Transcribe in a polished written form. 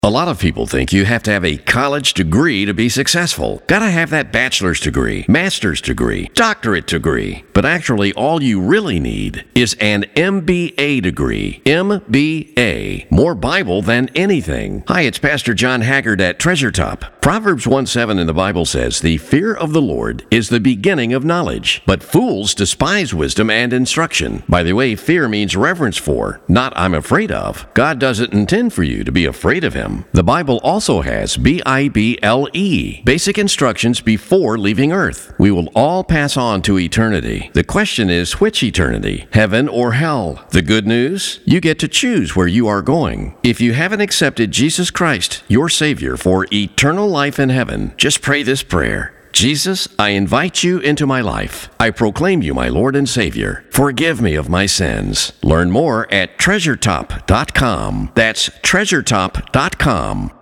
A lot of people think you have to have a college degree to be successful. Gotta have that bachelor's degree, master's degree, doctorate degree. But actually, all you really need is an MBA degree. MBA. More Bible than anything. Hi, it's Pastor John Haggard at Treasure Top. Proverbs 1:7 in the Bible says, "The fear of the Lord is the beginning of knowledge, but fools despise wisdom and instruction." By the way, fear means reverence for, not I'm afraid of. God doesn't intend for you to be afraid of Him. The Bible also has BIBLE, basic instructions before leaving Earth. We will all pass on to eternity. The question is, which eternity? Heaven or hell? The good news? You get to choose where you are going. If you haven't accepted Jesus Christ, your Savior, for eternal life in heaven, just pray this prayer. Jesus, I invite you into my life. I proclaim you my Lord and Savior. Forgive me of my sins. Learn more at treasuretop.com. That's treasuretop.com.